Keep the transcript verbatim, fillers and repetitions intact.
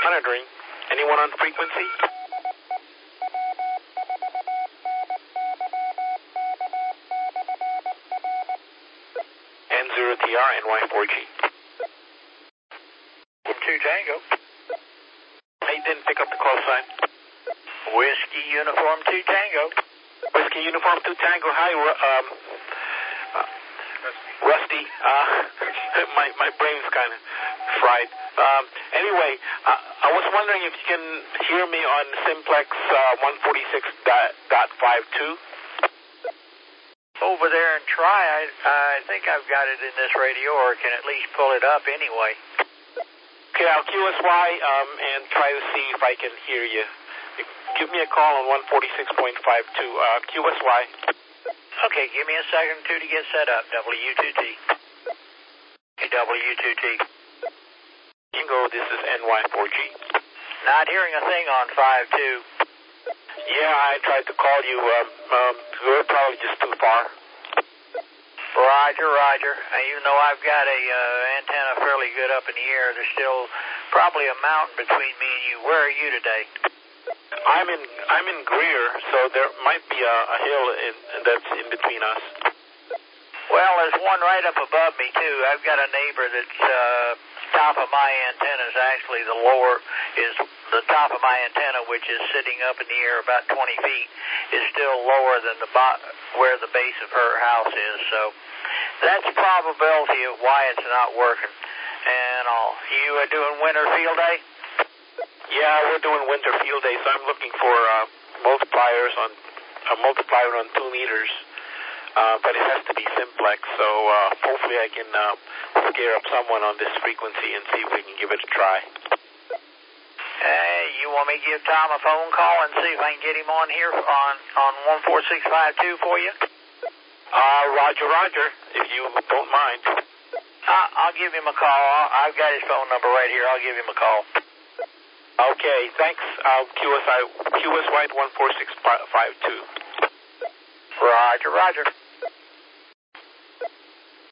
Monitoring. Anyone on frequency? N zero T R, N Y four G. two Tango. I didn't pick up the call sign. Whiskey Uniform two Tango. Whiskey Uniform two Tango. Hi, um, uh, Rusty. Uh, my, my brain's kind of fried. Um, anyway, uh, I was wondering if you can hear me on Simplex uh, one forty-six point five two. Over there and try. I, I think I've got it in this radio, or can at least pull it up anyway. Okay, I'll Q S Y um, and try to see if I can hear you. Give me a call on one forty-six point five two. Uh, Q S Y. Okay, give me a second or two to get set up. W two T. W two T. Bingo, this is N Y four G. Not hearing a thing on five two. Yeah, I tried to call you. Um, um, we're probably just too far. Roger, Roger. Even though I've got a uh, antenna fairly good up in the air, there's still probably a mountain between me and you. Where are you today? I'm in I'm in Greer, so there might be a, a hill in, that's in between us. Well, there's one right up above me too. I've got a neighbor that's uh, top of my antenna is actually the lower is the top of my antenna, which is sitting up in the air about twenty feet, is still lower than the bo- where the base of her house is. So that's a probability of why it's not working. And all you are doing winter field day? Yeah, we're doing winter field day, so I'm looking for uh, multipliers on a multiplier on two meters. Uh, but it has to be simplex, so uh, hopefully I can uh, scare up someone on this frequency and see if we can give it a try. Hey, you want me to give Tom a phone call and see if I can get him on here on, on one four six five two for you? Uh, Roger, Roger, if you don't mind. Uh, I'll give him a call. I've got his phone number right here. I'll give him a call. Okay, thanks. I'll Q S I, Q S Y one four six five two. Roger, Roger.